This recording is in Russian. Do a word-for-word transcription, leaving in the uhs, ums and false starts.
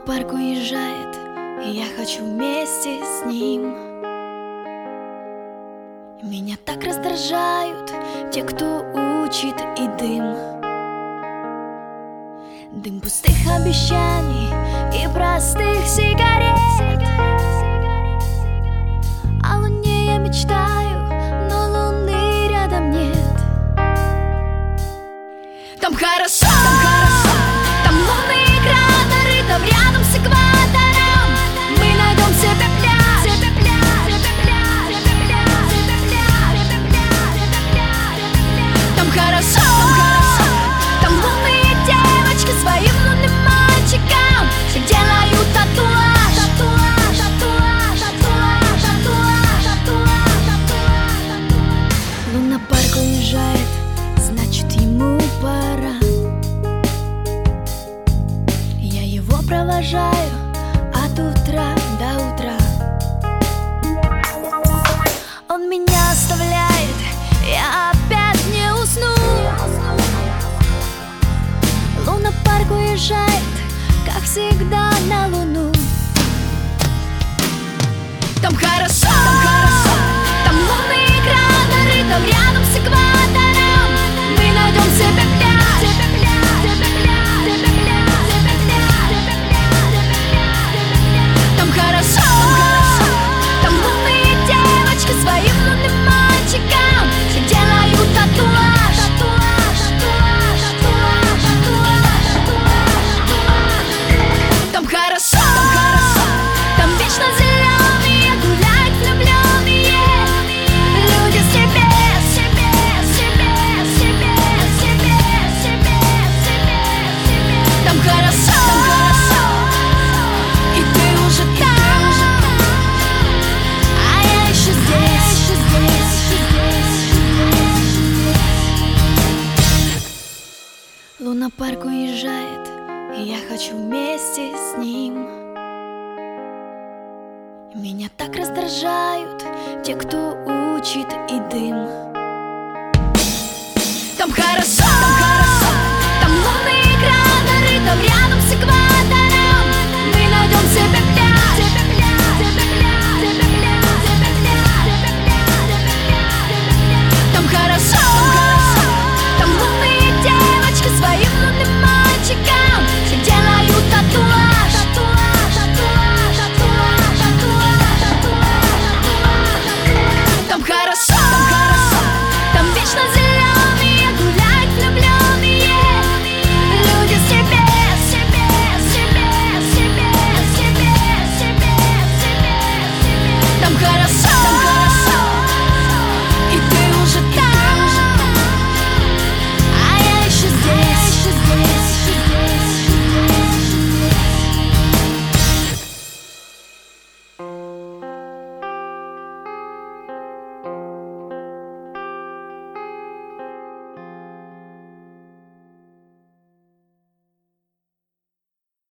Лунопарк уезжает, и я хочу вместе с ним. Меня так раздражают те, кто учит, и дым. Дым пустых обещаний и простых сигарет. О луне я мечтаю, но луны рядом нет. Там хорошо, там хорошо, там лунные кратеры, там рядом с экватором мы найдем себе пляж, себе пляж, себе пляж, себе пляж, себе пляж, себе пляж, себе пляж, себе пляж. Там хорошо, там хорошо, там лунные девочки своим лунным мальчикам делают татуаж, татуаж, татуаж, татуаж, татуаж, татуаж, татуаж, татуаж. Лунопарк уезжает, значит ему пора. Я его провожаю от утра до утра. Он меня оставляет, я опять не усну. Лунопарк уезжает, как всегда, на луну. Там хорошо, там хорошо, там лунные кратеры, там рядом с экватором мы найдем себе пляж, себе пляж, себе пляж, себе пляж, себе пляж, себе пляж, себе пляж, себе пляж. Там хорошо, там хорошо, там лунные девочки своим лунным мальчикам делают татуаж, татуаж, татуаж, татуаж, татуаж, татуаж. Там хорошо, там хорошо, там вечно зеленые гуляют влюбленные люди себе, себе, себе, себе, себе, себе, себе, себе. Там хорошо, там хорошо, и ты уже там, а я еще здесь, еще здесь, еще здесь, еще здесь. Лунопарк уезжает, и я хочу вместе с ним. Меня так раздражают те, кто учит, и дым. Там хорошо, там